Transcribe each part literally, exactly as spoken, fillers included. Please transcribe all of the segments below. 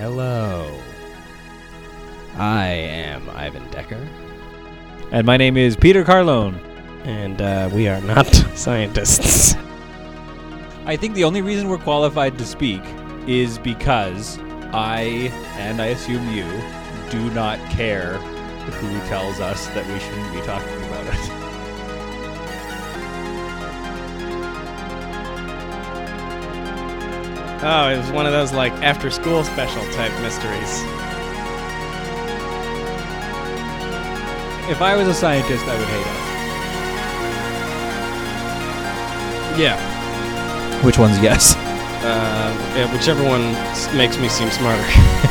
Hello. I am Ivan Decker. And my name is Peter Carlone. And uh, we are not scientists. I think the only reason we're qualified to speak is because I, and I assume you, do not care who tells us that we shouldn't be talking about it. Oh, it was one of those, like, after-school special type mysteries. If I was a scientist, I would hate us. Yeah. Which one's yes? Uh, yeah, whichever one s- makes me seem smarter.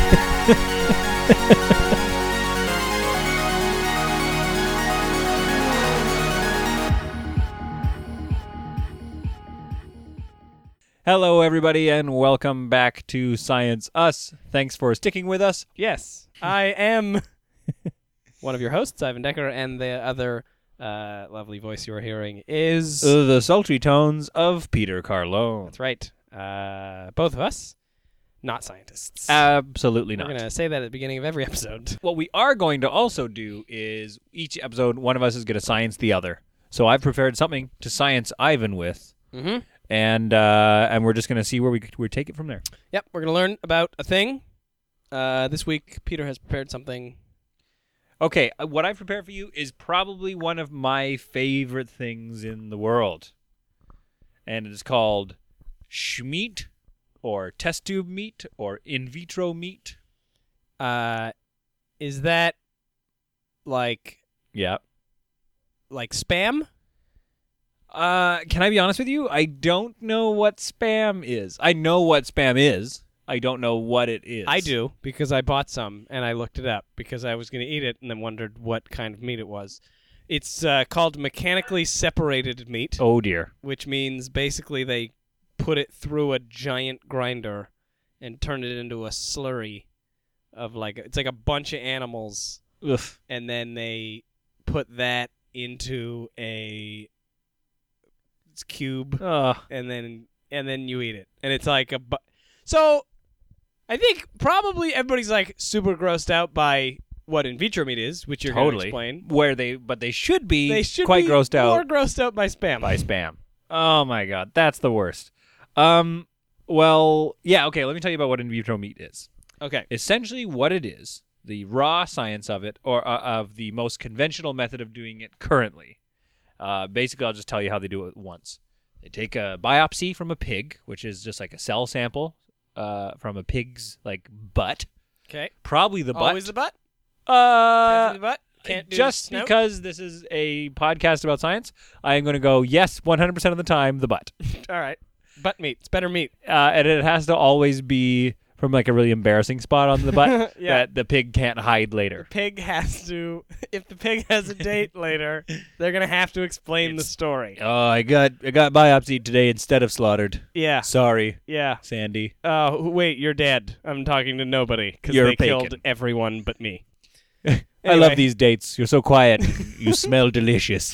Hello, everybody, and welcome back to Science Us. Thanks for sticking with us. Yes, I am one of your hosts, Ivan Decker, and the other uh, lovely voice you are hearing is... Uh, the sultry tones of Peter Carlone. That's right. Uh, both of us, not scientists. Absolutely We're not. going to say that at the beginning of every episode. What we are going to also do is each episode, one of us is going to science the other. So I've prepared something to science Ivan with, Mm-hmm. and uh, and we're just going to see where we we take it from there. Yep, we're going to learn about a thing. Uh, this week, Peter has prepared something. Okay, uh, what I've prepared for you is probably one of my favorite things in the world, and it is called schmeat, or test tube meat, or in vitro meat. Uh, is that like Yeah. like spam? Uh, can I be honest with you? I don't know what spam is. I know what spam is. I don't know what it is. I do, because I bought some and I looked it up because I was going to eat it and then wondered what kind of meat it was. It's uh, called mechanically separated meat, Oh, dear. which means basically they put it through a giant grinder and turn it into a slurry of like, it's like a bunch of animals, Ugh. and then they put that into a cube, Ugh. and then and then you eat it, and it's like a. Bu- so, I think probably everybody's like super grossed out by what in vitro meat is, which you're going to Totally. explain. Where they, but they should be They should quite be grossed more out grossed out by spam. by spam. Oh my god, that's the worst. Um, well, yeah, okay, let me tell you about what in vitro meat is. Okay. Essentially what it is, the raw science of it, or uh, of the most conventional method of doing it currently. Uh, basically, I'll just tell you how they do it once. They take a biopsy from a pig, which is just like a cell sample uh, from a pig's like butt. Okay. Probably the butt. Always the butt. Uh, Can't do the butt. Can't do just the snout? because this is a podcast about science, I am going to go yes, one hundred percent of the time, the butt. All right. Butt meat. It's better meat. Uh, and it has to always be from like a really embarrassing spot on the butt Yeah. that the pig can't hide later. Pig has to. If the pig has a date later, they're gonna have to explain the It's- story. Oh, I got I got biopsied today instead of slaughtered. Yeah. Sorry, Yeah. Sandy. Oh, wait, you're dead. I'm talking to nobody because You're they bacon. killed everyone but me. I Anyway. love these dates. You're so quiet. You smell delicious.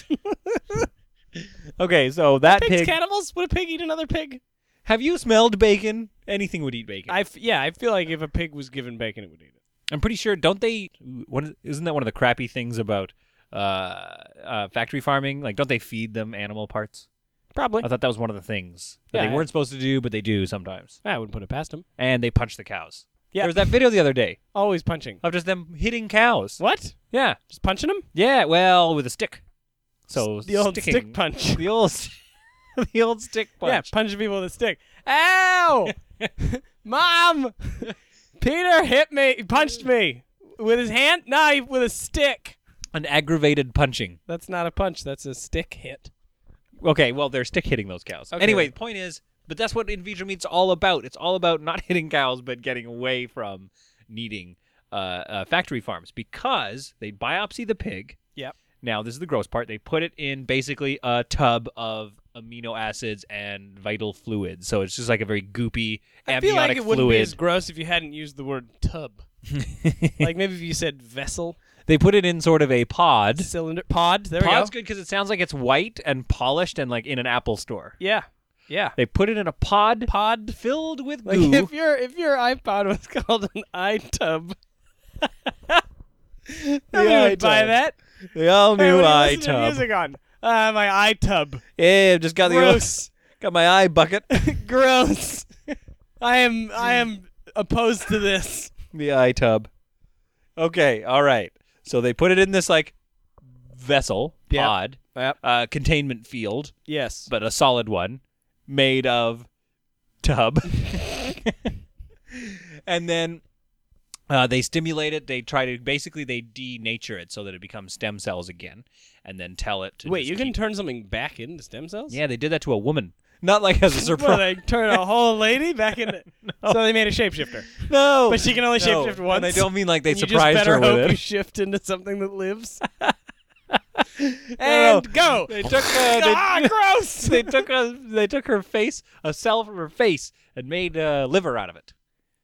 Okay, so that Pigs pig. cannibals? Would a pig eat another pig? Have you smelled bacon? Anything would eat bacon. I f- yeah, I feel like if a pig was given bacon, it would eat it. I'm pretty sure. Don't they? What isn't that one of the crappy things about uh, uh, factory farming? Like, don't they feed them animal parts? Probably. I thought that was one of the things that Yeah. they weren't supposed to do, but they do sometimes. I wouldn't put it past him. And they punch the cows. Yeah. There was that video the other day Always punching. of just them hitting cows. What? Yeah. Just punching them? Yeah. Well, with a stick. So the old sticking. stick punch. The old, the old stick punch. Yeah, punching people with a stick. Ow! Mom! Peter hit me. He punched me. With his hand? No, he- with a stick. An aggravated punching. That's not a punch. That's a stick hit. Okay, well, they're stick hitting those cows. Okay. Anyway, the point is, but that's what in vitro meat's all about. It's all about not hitting cows, but getting away from needing uh, uh, factory farms because they biopsy the pig. Yep. Now, this is the gross part. They put it in basically a tub of amino acids and vital fluids. So it's just like a very goopy I amniotic feel like it wouldn't be fluid. as gross if you hadn't used the word tub. Like maybe if you said vessel, They put it in sort of a pod. cylinder, pod. There Pod's we go. good because it sounds like it's white and polished and like in an Apple store. Yeah. Yeah. They put it in a pod Pod. filled with Like goo. if your if your iPod was called an iTub, nobody would buy iTub. that. The all Hey, new what are you listening to iTub. music on? Uh, my iTub. Yeah, I've just got the old, Gross. got my eye bucket. Gross. I am I am opposed to this. The iTub. Okay, all right. So they put it in this like vessel Yep. pod, Yep. uh, containment field, Yes. but a solid one made of tub. And then uh, they stimulate it. They try to basically they denature it so that it becomes stem cells again, and then tell it to Wait, just you can keep- turn something back into stem cells? Yeah, they did that to a woman. Not like as a What, surprise. they turn a whole lady back into... So they made a shapeshifter. No, But she can only no. shapeshift once. And I don't mean like they And you just surprised better her with hope it. you shift into something that lives. No, And go! They took uh, they, Ah, gross! they took a, they took her face, a cell from her face, and made uh, liver out of it.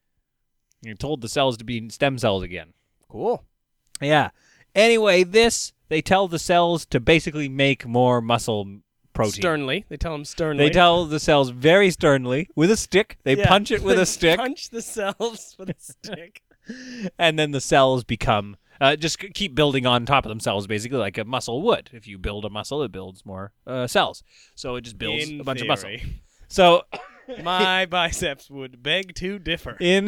And told the cells to be stem cells again. Cool. Yeah. Anyway, this they tell the cells to basically make more muscle protein. Sternly. They tell him sternly. They tell the cells very sternly with a stick. They Yeah. punch it with They a stick, Punch the cells with a stick. and then the cells become uh, just c- keep building on top of themselves, basically like a muscle would. If you build a muscle, it builds more uh, cells. So it just builds In a bunch of muscle. theory. So My biceps would beg to differ. in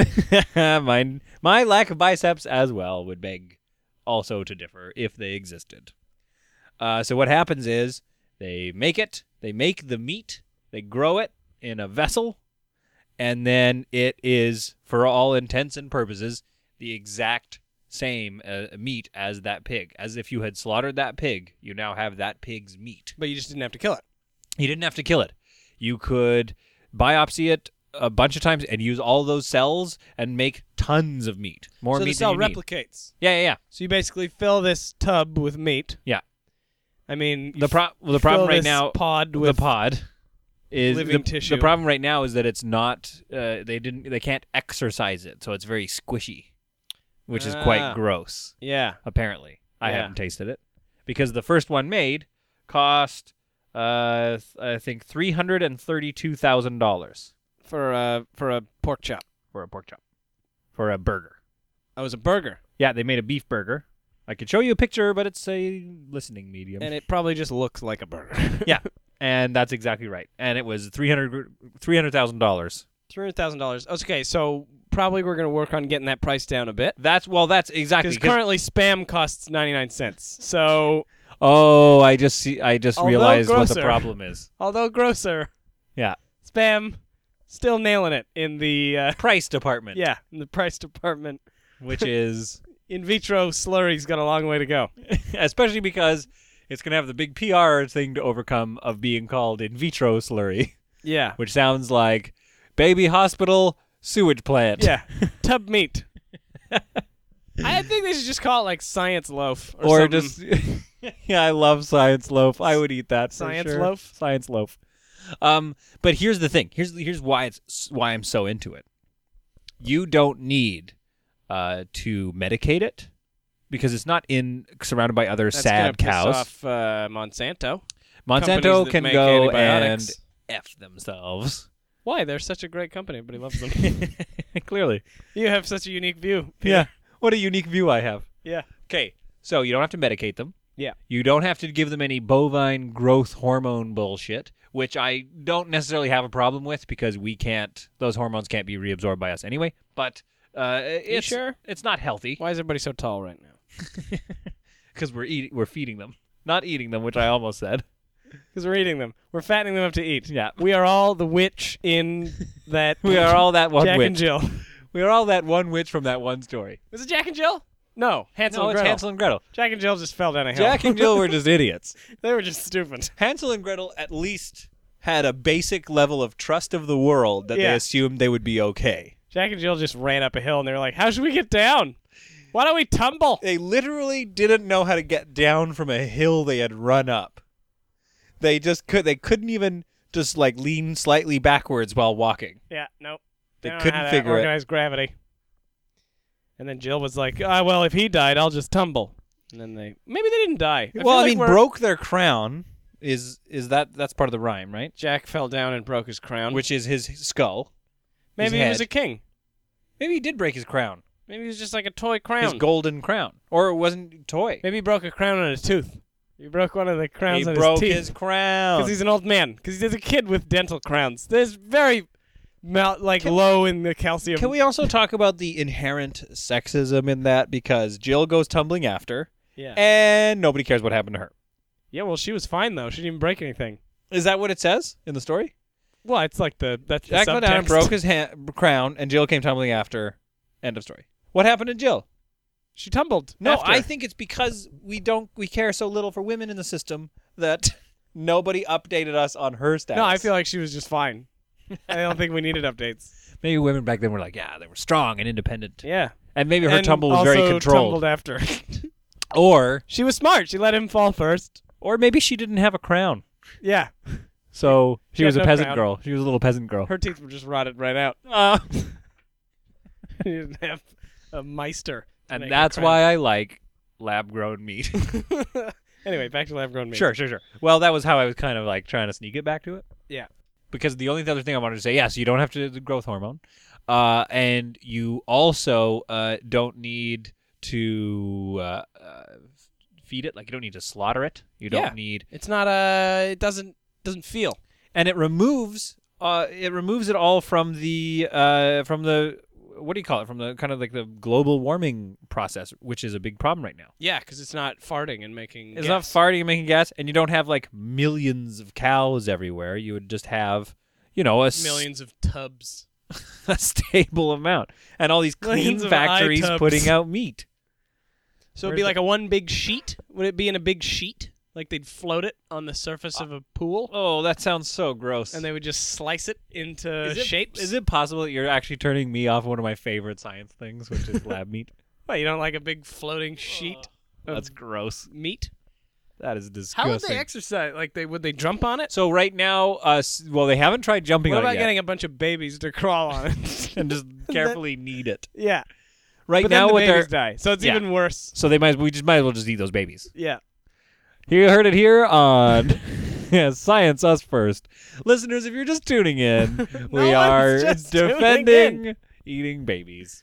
my my lack of biceps as well would beg also to differ if they existed. Uh, so what happens is they make it, they make the meat, they grow it in a vessel, and then it is, for all intents and purposes, the exact same uh, meat as that pig. As if you had slaughtered that pig, you now have that pig's meat. But you just didn't have to kill it. You didn't have to kill it. You could biopsy it a bunch of times and use all those cells and make tons of meat. More so meat the cell than you need. replicates. Yeah, yeah, yeah. So you basically fill this tub with meat. Yeah. I mean, The pro- well, the problem fill right this now, pod with the pod is living the, tissue. The problem right now is that it's not. Uh, they didn't. They can't exercise it, so it's very squishy, which is Ah. quite gross. Yeah. Apparently, I Yeah. haven't tasted it because the first one made cost, uh, th- I think three hundred and thirty-two thousand dollars For a for a pork chop. for a pork chop, for a burger. That was a burger, Yeah, they made a beef burger. I could show you a picture, but it's a listening medium. and it probably just looks like a burger. Yeah, and that's exactly right. And it was three hundred three hundred thousand dollars. Three hundred thousand dollars. Okay, so probably we're gonna work on getting that price down a bit. That's well. That's exactly. Because 'cause- currently spam costs ninety nine cents. So oh, I just see. I just Although realized what the grosser. problem is. although grosser, Yeah, spam still nailing it in the uh, price department. yeah in the price department. which is In vitro slurry's got a long way to go. especially because it's gonna have the big P R thing to overcome of being called in vitro slurry, Yeah. which sounds like baby hospital sewage plant. Yeah. Tub meat. I think they should just call it like science loaf or, or something. just yeah, I love science loaf. I would eat that. for Science sure. loaf? Science loaf. Um, but here's the thing. Here's here's why it's why I'm so into it. You don't need uh, to medicate it because it's not in surrounded by other That's gonna sad piss cows. off uh, Monsanto. Monsanto companies that can make go antibiotics. and f themselves. Why? They're such a great company. Everybody loves them. Clearly, You have such a unique view. Peter. yeah. What a unique view I have. Yeah. Okay, so you don't have to medicate them. Yeah. You don't have to give them any bovine growth hormone bullshit, which I don't necessarily have a problem with because we can't; those hormones can't be reabsorbed by us anyway. But uh, it's sure? it's not healthy Why is everybody so tall right now? because we're eating, we're feeding them, not eating them, which I almost said. Because we're eating them. We're fattening them up to eat. Yeah. We are all the witch in that. We are all that one Jack witch. and Jill. We are all that one witch from that one story. Was it Jack and Jill? No, Hansel no, and it's Gretel. Hansel and Gretel. Jack and Jill just fell down a hill. Jack and Jill were just idiots. They were just stupid. Hansel and Gretel at least had a basic level of trust of the world that Yeah. they assumed they would be okay. Jack and Jill just ran up a hill and they were like, how should we get down? Why don't we tumble? They literally didn't know how to get down from a hill they had run up. They just could. They couldn't even just like lean slightly backwards while walking. Yeah, nope. They don't know couldn't how to figure it. organize gravity. And then Jill was like, ah, well, if he died, I'll just tumble. And then they... Maybe they didn't die. well, feel I like mean, we're- broke their crown is is that that's part of the rhyme, right? Jack fell down and broke his crown. Which is his skull. his Maybe he was head. a king. Maybe he did break his crown. Maybe he was just like a toy crown. His golden crown. Or it wasn't toy. Maybe he broke a crown on his tooth. He broke one of the crowns He on broke his teeth. his crown. Because he's an old man. Because he's a kid with dental crowns. There's very, mal- like, Can- low in the calcium. Can we also talk about the inherent sexism in that? Because Jill goes tumbling after, Yeah. and nobody cares what happened to her. Yeah, well, she was fine, though. She didn't even break anything. Is that what it says in the story? Well, it's like the, that's the Jack fell down and subtext. broke his ha- crown, and Jill came tumbling after. End of story. What happened to Jill? She tumbled. No, after. I think it's because we don't we care so little for women in the system that nobody updated us on her status. No, I feel like she was just fine. I don't think we needed updates. maybe women back then were like, yeah, they were strong and independent, Yeah. and maybe her And tumble was also very controlled. tumbled after. Or She was smart. She let him fall first. or maybe she didn't have a crown, Yeah. so she, She had was a no peasant crown. girl. She was a little peasant girl. Her teeth were just rotted right out. Uh, He didn't have a meister. to and make a that's crown. why I like lab-grown meat. Anyway, back to lab-grown meat. Sure, sure, sure. Well, that was how I was kind of like trying to sneak it back to it. Yeah. Because the only other thing I wanted to say, yes, you don't have to do the growth hormone, uh, and you also uh, don't need to uh, uh, feed it. Like you don't need to slaughter it. You don't Yeah. need, It's not a. It doesn't doesn't feel. and it removes uh, it removes it all from the uh, from the what do you call it? From the kind of like the global warming process, which is a big problem right now. Yeah, because it's not farting and making. It's gas. not farting and making gas, and you don't have like millions of cows everywhere. You would just have, you know, a s- Millions of tubs. a stable amount, and all these clean Millions of factories iTubs. putting out meat. So it'd Where's be the- like a one big sheet. Would it be in a big sheet? Like they'd float it on the surface of a pool, Oh, that sounds so gross. and they would just slice it into is it, shapes. Is it possible that you're actually turning me off one of my favorite science things, which is lab meat? What, you don't like a big floating sheet of That's gross. meat? That is disgusting. How would they exercise? Like they would they jump on it? so right now, uh, s- well, they haven't tried jumping What on about it yet, getting a bunch of babies to crawl on it? and just carefully knead it. Yeah. Right But now, then the what babies they're die, so it's Yeah. even worse. so they might we just might as well just eat those babies. Yeah. You heard it here on yeah, Science Us First. Listeners, if you're just tuning in, we one's are just tuning defending eating babies.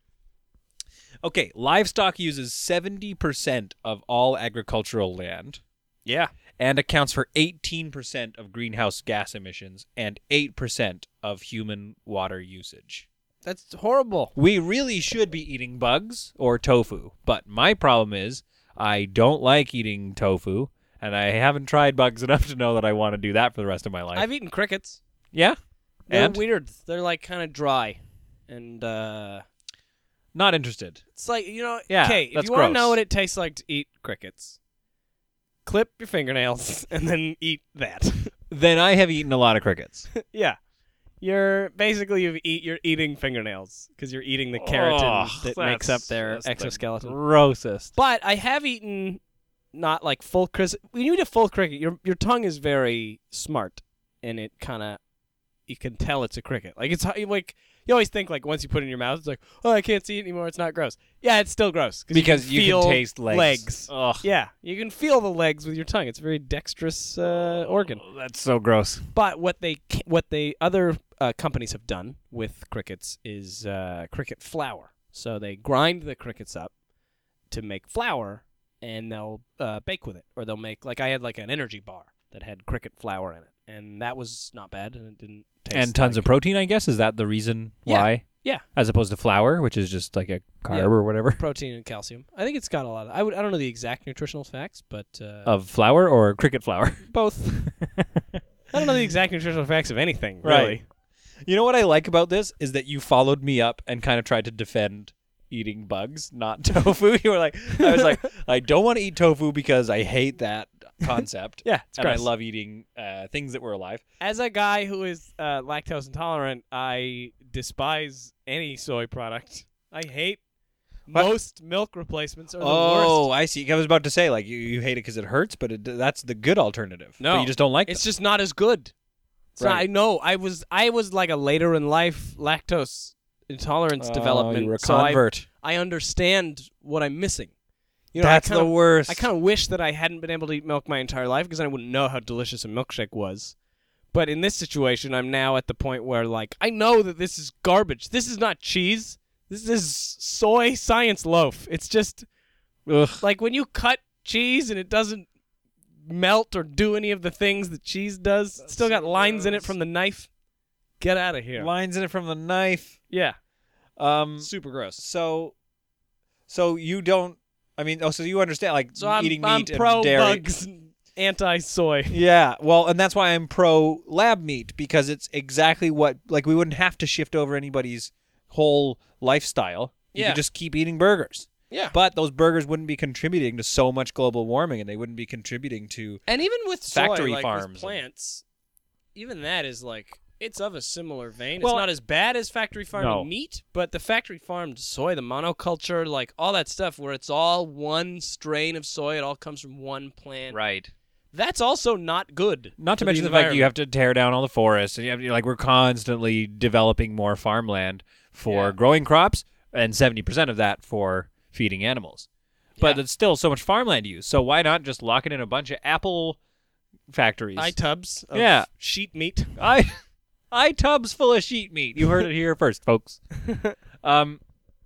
Okay, livestock uses seventy percent of all agricultural land Yeah. and accounts for eighteen percent of greenhouse gas emissions and eight percent of human water usage. That's horrible. We really should be eating bugs or tofu, but my problem is I don't like eating tofu, and I haven't tried bugs enough to know that I want to do that for the rest of my life. I've eaten crickets. yeah? They're And? weird. They're like kind of dry, and uh, Not interested. it's like you know. Yeah, Okay, if that's you want to know gross. what it tastes like to eat crickets, clip your fingernails and then eat that. Then I have eaten a lot of crickets. Yeah. You're basically you eat you're eating fingernails because you're eating the keratin Oh, that makes up that's- their that's the exoskeleton. Grossest. But I have eaten not like full cricket. When you eat a full cricket, your your tongue is very smart, and it kind of you can tell it's a cricket. Like it's like you always think like once you put it in your mouth, it's like oh I can't see it anymore. It's not gross. Yeah, it's still gross Because you you can, can feel taste legs. legs. Ugh. Yeah, you can feel the legs with your tongue. It's a very dexterous uh, organ. Oh, that's so gross. But what they ca- what they other uh, companies have done with crickets is uh, cricket flour. So they grind the crickets up to make flour, and they'll uh, bake with it, or they'll make like I had like an energy bar that had cricket flour in it, and that was not bad, and it didn't taste And tons like, of protein, I guess. Is that the reason Yeah. why? Yeah. As opposed to flour, which is just like a carb Yeah. or whatever. protein and calcium. I think it's got a lot. Of, I would I don't know the exact nutritional facts, but uh, Of flour or cricket flour? both. I don't know the exact nutritional facts of anything. Right. Really. You know what I like about this is that you followed me up and kind of tried to defend eating bugs, not tofu. You were like, I was like, I don't want to eat tofu because I hate that concept. Yeah, it's and I gross. love eating uh, things that were alive. As a guy who is uh, lactose intolerant, I despise any soy product. I hate What? most milk replacements are the Oh, worst. I see. I was about to say, like, you, you hate it because it hurts, but it, that's the good alternative. No. But you just don't like It's them. just not as good. It's not- Right. I know. I was I was like a later in life lactose intolerance Oh, development. you were a so I, convert. I understand what I'm missing. You know, That's I kinda, the worst. I kind of wish that I hadn't been able to eat milk my entire life because I wouldn't know how delicious a milkshake was. But in this situation, I'm now at the point where, like, I know that this is garbage. This is not cheese. This is soy science loaf. It's just, Ugh. like, when you cut cheese and it doesn't melt or do any of the things that cheese does, it's still got so lines in it gross. from the knife. Get out of here. Lines in it from the knife. Yeah. Um. Super gross. So, so you don't. I mean, oh, so you understand, like So I'm, eating I'm meat pro and dairy. bugs, anti-soy. Yeah, well, and that's why I'm pro lab meat, because it's exactly what, like, we wouldn't have to shift over anybody's whole lifestyle. You Yeah. could just keep eating burgers. Yeah. But those burgers wouldn't be contributing to so much global warming, and they wouldn't be contributing to. And even with soy, Factory like farms with and- plants, even that is like it's of a similar vein. Well, it's not as bad as factory farmed no. meat, but the factory farmed soy, the monoculture, like all that stuff where it's all one strain of soy, it all comes from one plant. Right. That's also not good. Not to for mention the, the fact that you have to tear down all the forests, and you have, you're like we're constantly developing more farmland for Yeah. growing crops, and seventy percent of that for feeding animals. But Yeah. it's still so much farmland use. So why not just lock it in a bunch of apple factories? eye tubs of Yeah. sheet meat. I, I tubs full of sheet meat. You heard it here first, folks. Um,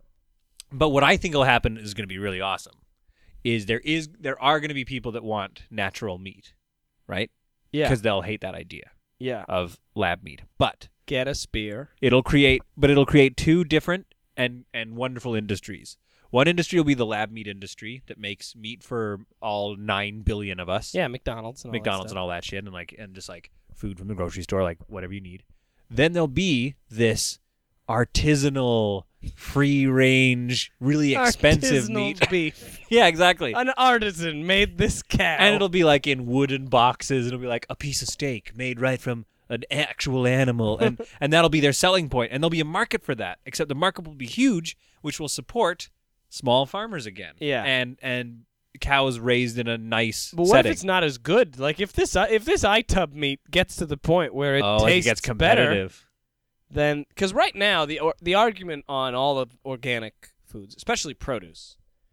but what I think will happen is going to be really awesome. Is there is there are going to be people that want natural meat, right? Yeah. Because they'll hate that idea Yeah. of lab meat. But Get a spear. it'll create, but it'll create two different and and wonderful industries. One industry will be the lab meat industry that makes meat for all nine billion of us. Yeah, McDonald's and all McDonald's that and all that shit, and like and just like food from the grocery store, like whatever you need. Then there'll be this artisanal, free range, really stuff. expensive Artisanal meat. beef. Yeah, exactly. An artisan made this cow. And it'll be like in wooden boxes. It'll be like a piece of steak made right from an actual animal, and and that'll be their selling point. And there'll be a market for that. Except the market will be huge, which will support small farmers again. Yeah. And and cows raised in a nice But what setting. if it's not as good? Like if this uh, if this iTub meat gets to the point where it oh, like it tastes gets better, competitive. then because right now the or, the argument on all of organic foods, especially produce,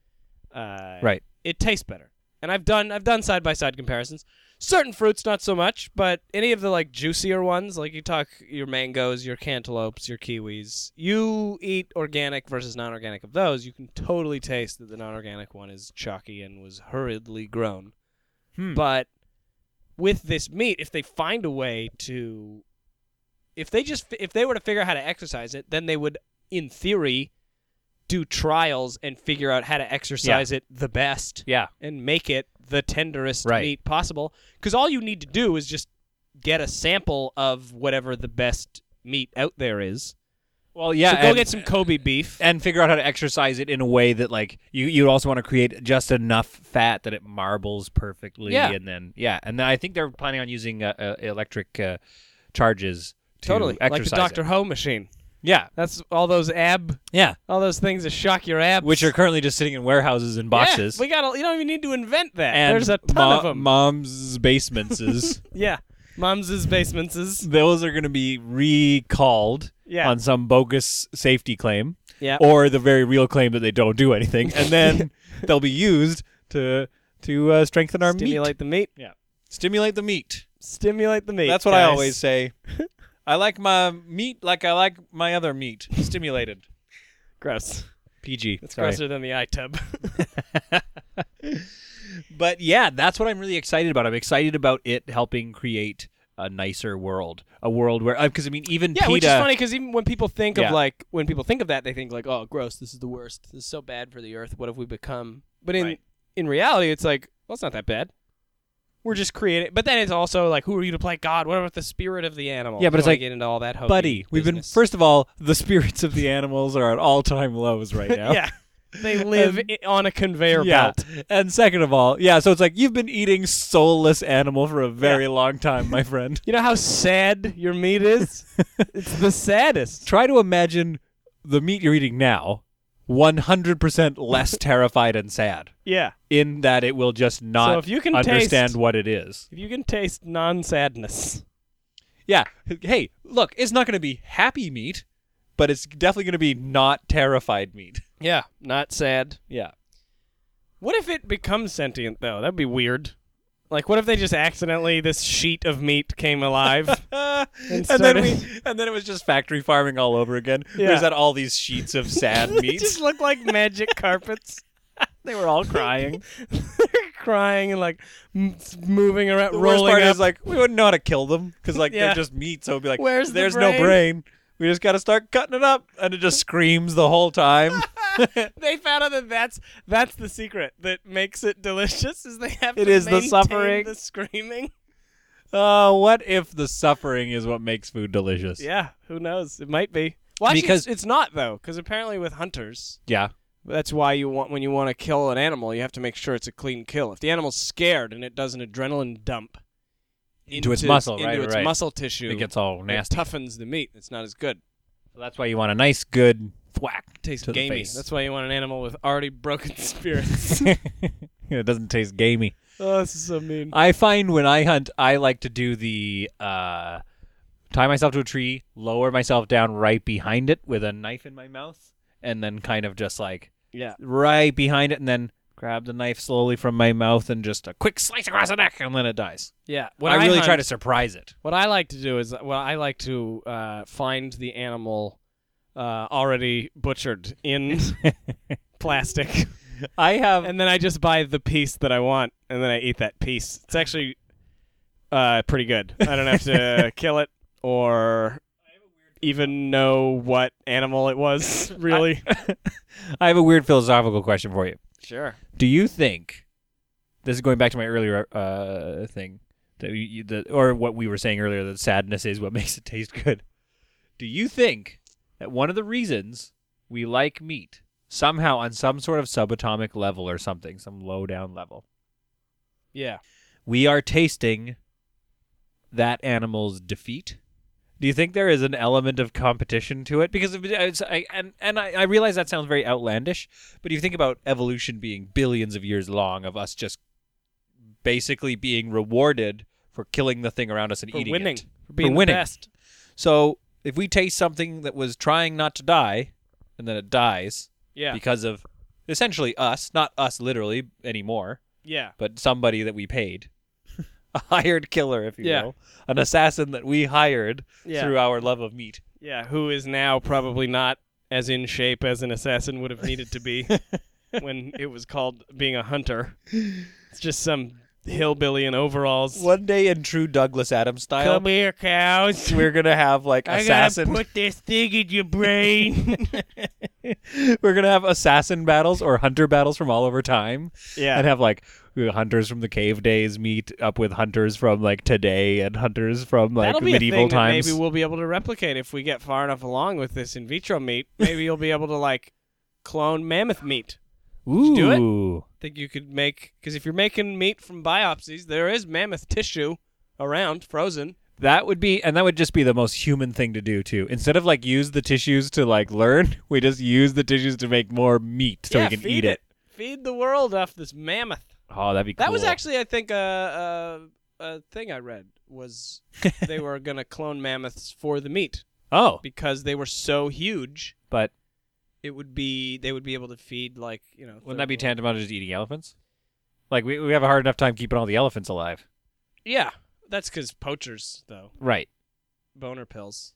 uh, Right. it tastes better. And I've done I've done side by side comparisons. Certain fruits not so much, but any of the like juicier ones, like you talk your mangoes, your cantaloupes, your kiwis, you eat organic versus non-organic of those, you can totally taste that the non-organic one is chalky and was hurriedly grown. Hmm. But with this meat, if they find a way to, if they just if they were to figure out how to exercise it, then they would, in theory, do trials and figure out how to exercise it the best Yeah. and make it the tenderest Right. meat possible. Because all you need to do is just get a sample of whatever the best meat out there is. Well, yeah. so go and, get some Kobe beef. and figure out how to exercise it in a way that, like, you you also want to create just enough fat that it marbles perfectly. Yeah. And then, yeah. And then I think they're planning on using uh, uh, electric uh, charges to Totally, like exercise the Doctor it. Ho machine. Yeah. That's all those ab, Yeah. all those things that shock your abs. Which are currently just sitting in warehouses and boxes. Yeah, we got. You don't even need to invent that. and There's a ton mo- of them. Mom's basements is. Yeah, Mom's basements is. Those are going to be recalled Yeah. on some bogus safety claim. Yeah. Or the very real claim that they don't do anything, and then they'll be used to to uh, strengthen our Stimulate meat. the meat. Yeah, stimulate the meat. Stimulate the meat. That's what I guys. always say. I like my meat like I like my other meat, stimulated. Gross. P G. It's Sorry. grosser than the iTub. But yeah, that's what I'm really excited about. I'm excited about it helping create a nicer world, a world where because I mean even yeah, PETA, which is funny because even when people think Yeah. of like when people think of that, they think like, oh, gross. This is the worst. This is so bad for the earth. What have we become? But in Right. in reality, it's like, well, it's not that bad. We're just creating. But then it's also like, who are you to play God? What about the spirit of the animal? Yeah, but You it's don't wanna like, get into all that. hokey buddy, we've been business. first of all, the spirits of the animals are at all time lows right now. yeah, they live And- i- on a conveyor Yeah. belt. And second of all, yeah, so it's like you've been eating soulless animal for a very long time, my friend. You know how sad your meat is? It's the saddest. Try to imagine the meat you're eating now one hundred percent less terrified and sad Yeah. in that it will just not So if you can understand taste- what it is. If you can taste non-sadness. Yeah. Hey, look, it's not going to be happy meat, but it's definitely going to be not terrified meat. Yeah, not sad. Yeah. What if it becomes sentient though? That'd be weird. Like, what if they just accidentally this sheet of meat came alive? and, and then started- we, and then it was just factory farming all over again. We Yeah. just had all these sheets of sad They meat. just look like magic carpets. They were all crying. They're crying and like m- moving around, The worst rolling part up. is like we wouldn't know how to kill them because like Yeah. they're just meat. So it'd be like, Where's the there's no brain?" brain. We just got to start cutting it up, and it just screams the whole time. They found out that that's that's the secret that makes it delicious. Is they have It to is the maintain suffering. the screaming. Uh, what if the suffering is what makes food delicious? Yeah, who knows? It might be. Well, actually, Because- it's, it's not though, because apparently with hunters, Yeah. that's why you want when you want to kill an animal, you have to make sure it's a clean kill. If the animal's scared and it does an adrenaline dump Into its muscle, into right, its right. muscle tissue, It gets all it nasty. toughens the meat. It's not as good. So that's why you want a nice, good thwack. Tastes to the gamey. face. That's why you want an animal with already broken spirits. It doesn't taste gamey. Oh, this is so mean. I find when I hunt, I like to do the uh, tie myself to a tree, lower myself down right behind it with a knife in my mouth, and then kind of just like Yeah. right behind it, and then grab the knife slowly from my mouth and just a quick slice across the neck, and then it dies. Yeah. I really try to surprise it. What I like to do is, well, I like to uh, find the animal uh, already butchered in plastic, I have and then I just buy the piece that I want, and then I eat that piece. It's actually uh, pretty good. I don't have to kill it or even know what animal it was, really. I have a weird philosophical question for you. Sure. Do you think this is going back to my earlier uh, thing that you, you- the, or what we were saying earlier, that sadness is what makes it taste good? Do you think that one of the reasons we like meat somehow on some sort of subatomic level or something, some low down level, Yeah. we are tasting that animal's defeat? Do you think there is an element of competition to it? Because if it- it's, I, and and I, I realize that sounds very outlandish, but if you think about evolution being billions of years long, of us just basically being rewarded for killing the thing around us and For eating winning. it, For being the winning. best. So if we taste something that was trying not to die, and then it dies Yeah. because of essentially us, not us literally anymore, Yeah. but somebody that we paid. A hired killer, if you Yeah. will. An assassin that we hired Yeah. through our love of meat. Yeah, who is now probably not as in shape as an assassin would have needed to be when it was called being a hunter. It's just some hillbilly in overalls. One day in true Douglas Adams style, Come here, cows. we're going to have like I assassin. gotta put this thing in your brain. We're going to have assassin battles or hunter battles from all over time. yeah. And have like hunters from the cave days meet up with hunters from like today and hunters from like That'll be medieval a thing times. That maybe we'll be able to replicate if we get far enough along with this in vitro meat. Maybe you'll be able to like clone mammoth meat. Ooh. do it? Think you could make, because if you're making meat from biopsies, there is mammoth tissue around, frozen. That would be, and that would just be the most human thing to do too. Instead of like use the tissues to like learn, we just use the tissues to make more meat so yeah, we can feed eat it. Feed the world off this mammoth. Oh, that'd be cool. That was actually, I think, a, a, a thing I read was they were going to clone mammoths for the meat oh, because they were so huge. but It would be they would be able to feed like you know. wouldn't that be third world- tantamount to just eating elephants? Like we we have a hard enough time keeping all the elephants alive. Yeah, that's because poachers though Right. boner pills.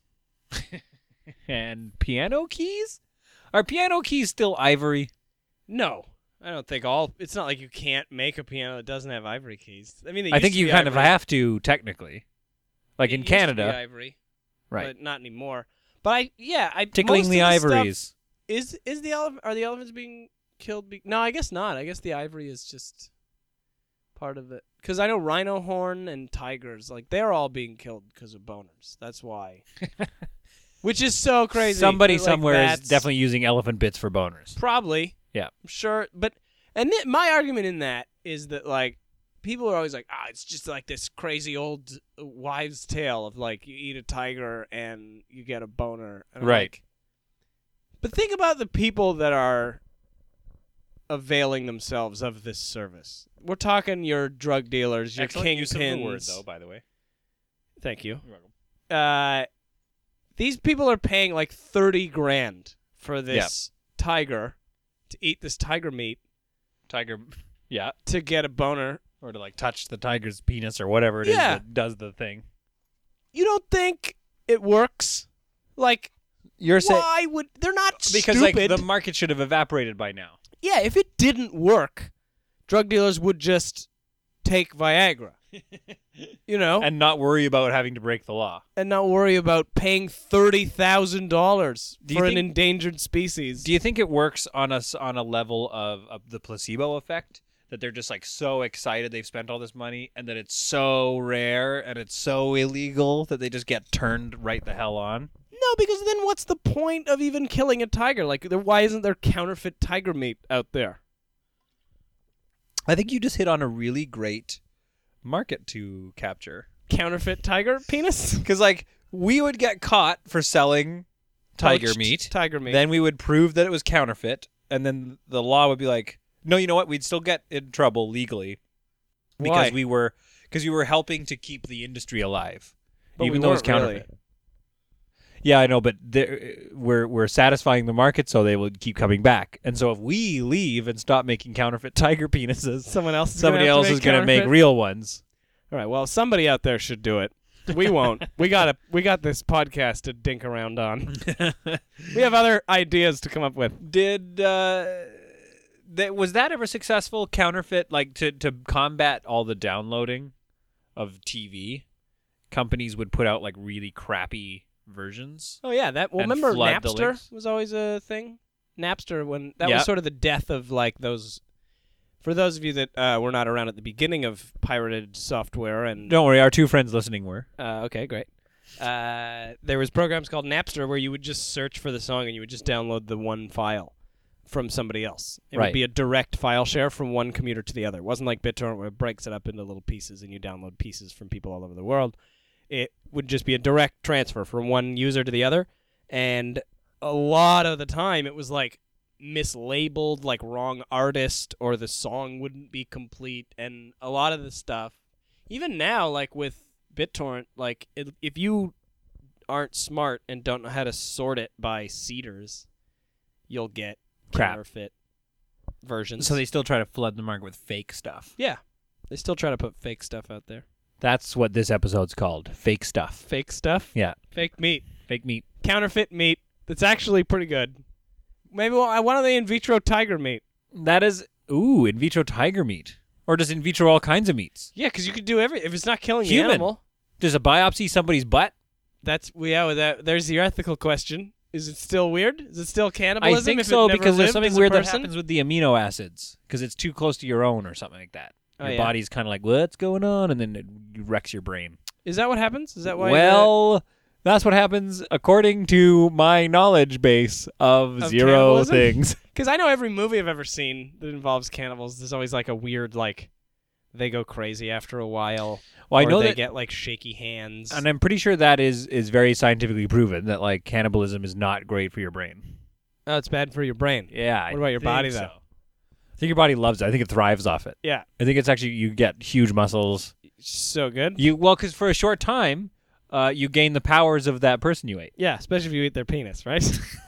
And piano keys? Are piano keys still ivory? No, I don't think all. It's not like you can't make a piano that doesn't have ivory keys. I mean, they I used think to you be kind of ivory. have to technically. Like It in used to be Canada. ivory, Right. But not anymore. But I yeah, I Tickling most the of stuff- ivories. Is is the ele- are the elephants being killed? Be- no, I guess not. I guess the ivory is just part of it. Because I know rhino horn and tigers, like they're all being killed because of boners. That's why. Which is so crazy. Somebody Like, somewhere is that's- definitely using elephant bits for boners. probably. Yeah. I'm sure, but and th- my argument in that is that like people are always like, ah, it's just like this crazy old wives' tale of like you eat a tiger and you get a boner. And I'm Right. like, but think about the people that are availing themselves of this service. We're talking your drug dealers, your Excellent use of the kingpins. word, though, by the way. Thank you. You're welcome. Uh, these people are paying like thirty grand for this tiger to eat this tiger meat. Tiger, yeah, to get a boner. or to like touch the tiger's penis or whatever it is Yeah. that does the thing. You don't think it works? Like, You're saying why would they're not because stupid? like the market should have evaporated by now. Yeah, if it didn't work, drug dealers would just take Viagra. You know, And not worry about having to break the law. and not worry about paying thirty thousand dollars Do you for an think- endangered species. Do you think it works on us on a level of, of the placebo effect? That they're just like so excited they've spent all this money and that it's so rare and it's so illegal that they just get turned right the hell on? No, because then what's the point of even killing a tiger? Like, there, why isn't there counterfeit tiger meat out there? I think you just hit on a really great market to capture. Counterfeit tiger penis? Because, like, we would get caught for selling tiger Poached meat. Tiger meat. Then we would prove that it was counterfeit. And then the law would be like, no, you know what? We'd still get in trouble legally. Because Why? we were because we were helping to keep the industry alive. But even we though it's weren't really. counterfeit. Yeah, I know, but there- we're we're satisfying the market, so they will keep coming back. And so if we leave and stop making counterfeit tiger penises, Someone else is somebody gonna have else to is going to make counterfeit? real ones. All right, well, somebody out there should do it. We won't. we got a we got this podcast to dink around on. We have other ideas to come up with. Did uh, that was that ever successful? Counterfeit, like to to combat all the downloading of T V, companies would put out like really crappy versions. Oh yeah, that well And remember flood the Napster links. was always a thing. Napster when that Yeah. was sort of the death of like those. For those of you that uh, were not around at the beginning of pirated software and Don't worry, our two friends listening were. uh, okay, great. Uh, there was programs called Napster where you would just search for the song and you would just download the one file from somebody else. It Right. would be a direct file share from one computer to the other. It wasn't like BitTorrent where it breaks it up into little pieces and you download pieces from people all over the world. It would just be a direct transfer from one user to the other. And a lot of the time it was like mislabeled, like wrong artist, or the song wouldn't be complete. And a lot of the stuff, even now, like with BitTorrent, like it, if you aren't smart and don't know how to sort it by seeders, you'll get Crap. counterfeit versions. So they still try to flood the market with fake stuff. yeah, they still try to put fake stuff out there. That's what this episode's called. Fake stuff. Fake stuff. Yeah. Fake meat. Fake meat. Counterfeit meat. That's actually pretty good. Maybe well, I want the in vitro tiger meat. That is, ooh, in vitro tiger meat. Or does in vitro all kinds of meats? Yeah, because you could do every if it's not killing Human. the animal. Does a biopsy somebody's butt? That's yeah. Well, that there's your ethical question. Is it still weird? Is it still cannibalism? I think if so it never because there's lived something as a weird that person? happens with the amino acids because it's too close to your own or something like that. Oh, Your yeah. body's kind of like, what's going on? And then it wrecks your brain. Is that what happens? Is that why? Well, that's what happens according to my knowledge base of, Of zero cannibalism? things. Because I know every movie I've ever seen that involves cannibals, there's always like a weird like they go crazy after a while. Well, I or know they that, get like shaky hands. and I'm pretty sure that is is very scientifically proven that like cannibalism is not great for your brain. Oh, it's bad for your brain. Yeah. I What about your think body, so. though? I think your body loves it. I think it thrives off it. Yeah, I think it's actually you get huge muscles. so good. You well, because for a short time, uh, you gain the powers of that person you ate. Yeah, especially if you eat their penis, right?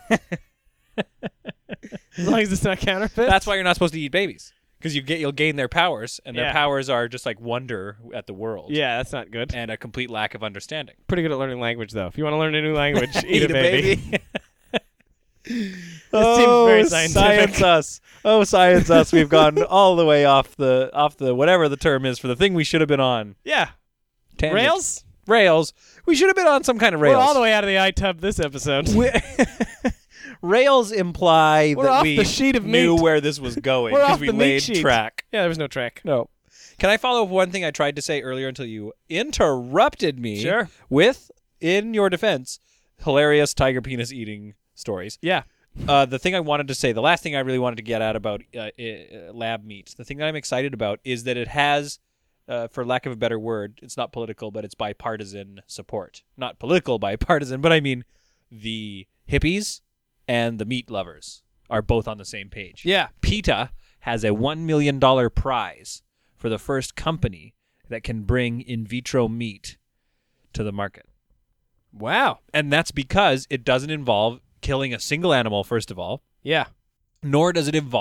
As long as it's not counterfeit. That's why you're not supposed to eat babies because you get you'll gain their powers, and their Yeah. powers are just like wonder at the world. Yeah, that's not good. And a complete lack of understanding. Pretty good at learning language, though. If you want to learn a new language, eat, a baby. This seems very scientific. Science us. Oh, science us. We've gone all the way off the off the whatever the term is for the thing we should have been on. Yeah. Tangent. Rails? Rails. We should have been on some kind of rails. We're all the way out of the iTub this episode. We- rails imply We're that off we the sheet of knew meat. where this was going We're because off we the meat laid sheet. track. Yeah, there was no track. No. Can I follow up one thing I tried to say earlier until you interrupted me? Sure. With, in your defense, hilarious tiger penis eating stories. Yeah. Uh, the thing I wanted to say, the last thing I really wanted to get at about uh, uh, lab meat, the thing that I'm excited about is that it has, uh, for lack of a better word, it's not political, but it's bipartisan support. Not political bipartisan, but I mean the hippies and the meat lovers are both on the same page. Yeah. PETA has a one million dollars prize for the first company that can bring in vitro meat to the market. Wow. And that's because it doesn't involve killing a single animal, first of all, Yeah. nor does it involve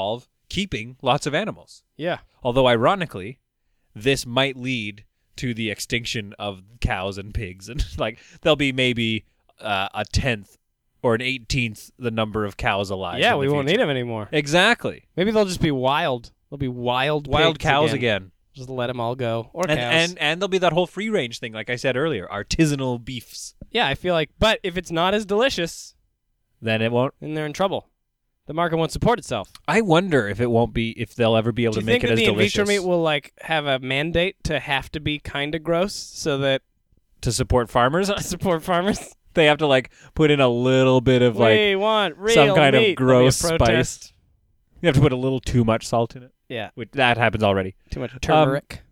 keeping lots of animals. Yeah. Although, ironically, this might lead to the extinction of cows and pigs. And like there'll be maybe uh, a tenth or an eighteenth the number of cows alive. Yeah, in we the won't future. need them anymore. Exactly. Maybe they'll just be wild. They'll be wild Wild pigs cows again. again. Just let them all go. Or And, cows. and and there'll be that whole free range thing, like I said earlier, artisanal beefs. yeah, I feel like, but if it's not as delicious, Then it won't. then they're in trouble. The market won't support itself. I wonder if it won't be if they'll ever be able Do to you make think it that as the in delicious vitro meat will like have a mandate to have to be kind of gross so that to support farmers. to support farmers? They have to like put in a little bit of like we want real some kind of meat. gross There'll be a protest. spice. You have to put a little too much salt in it. Yeah, Which that happens already. too much turmeric.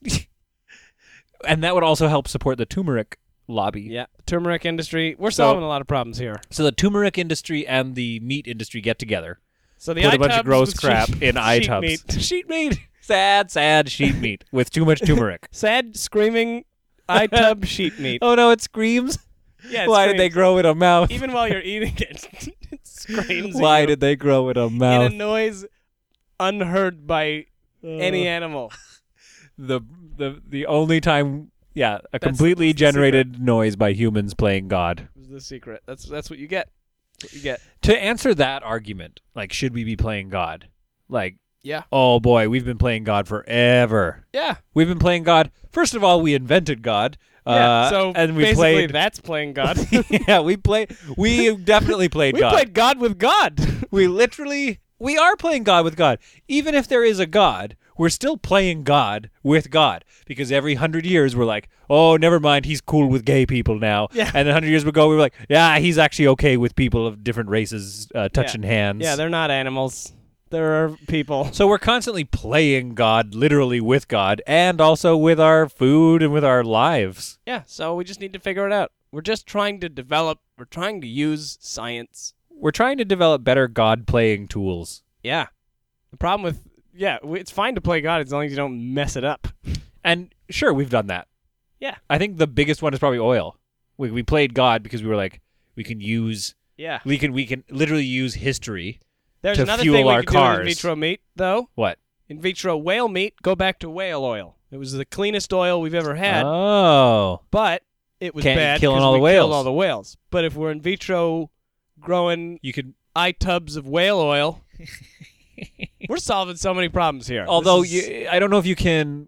And that would also help support the turmeric lobby. yeah, turmeric industry. We're So- solving a lot of problems here. So the turmeric industry and the meat industry get together. So the Put a bunch of iTubs gross with crap sheet- in sheet iTubs. meat. Sheet meat. Sad, sad sheet meat with too much turmeric. Sad screaming iTub sheet meat. Oh no, it screams. Yeah, it Why did they screams. grow in a mouth? Even while you're eating it, it screams. at Why you did they grow in a in mouth? a noise unheard by any Uh, animal? the the the only time, yeah, a That's- completely that's the secret. generated noise by humans playing God. Was the secret. That's that's what you get. That's what you get. To answer that argument, like, should we be playing God? Like, Yeah. oh boy, we've been playing God forever. Yeah. We've been playing God. First of all, we invented God. Yeah. Uh, so and we basically, played. that's playing God. yeah, we played. We definitely played we God. played God with God. We literally. We are playing God with God. Even if there is a God, we're still playing God with God. Because every hundred years we're like, oh, never mind, he's cool with gay people now. Yeah. And a hundred years ago we were like, yeah, he's actually okay with people of different races uh, touching hands. yeah, they're not animals. They're people. So we're constantly playing God, literally with God, and also with our food and with our lives. Yeah. So we just need to figure it out. We're just trying to develop. We're trying to use science. We're trying to develop better God-playing tools. Yeah. The problem with yeah, w- it's fine to play God as long as you don't mess it up. And sure, we've done that. Yeah. I think the biggest one is probably oil. We we played God because we were like, we can use Yeah. we can we can literally use history. There's to another fuel thing we our can do with in cars. vitro meat, though. What? In vitro whale meat, go back to whale oil. It was the cleanest oil we've ever had, Oh. but it was Can't- bad killing 'cause all we the killed whales. all the whales. But if we're in vitro growing You could iTubs of whale oil, we're solving so many problems here. although This is- you, I don't know if you can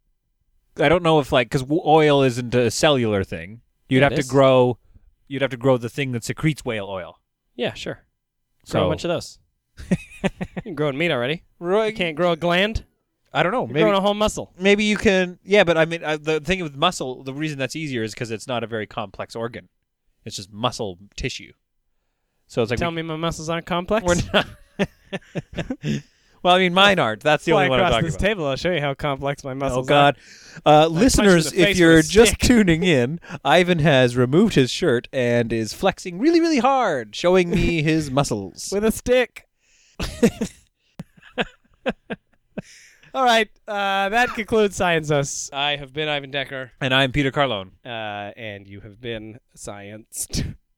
I don't know if like cuz oil isn't a cellular thing. You'd Yeah, have it to is. grow you'd have to grow the thing that secretes whale oil. yeah, sure. So Grow a bunch of those. You can grow in meat already. You right, can't grow a gland. I don't know. You're Maybe growing a whole muscle. maybe you can. Yeah, but I mean, uh, the thing with muscle, the reason that's easier is because it's not a very complex organ. It's just muscle tissue. So it's like Tell we, me my muscles aren't complex. we're not. Well, I mean, mine aren't. That's the Fly only one I'm across talking this about. table. I'll show you how complex my Oh muscles God, uh, listeners! the face If with you're a just stick. tuning in, Ivan has removed his shirt and is flexing really, really hard, showing me his muscles. are. With a stick. All right. Uh, that concludes Science Us. I have been Ivan Decker, And I'm Peter Carlone. uh, and you have been scienced.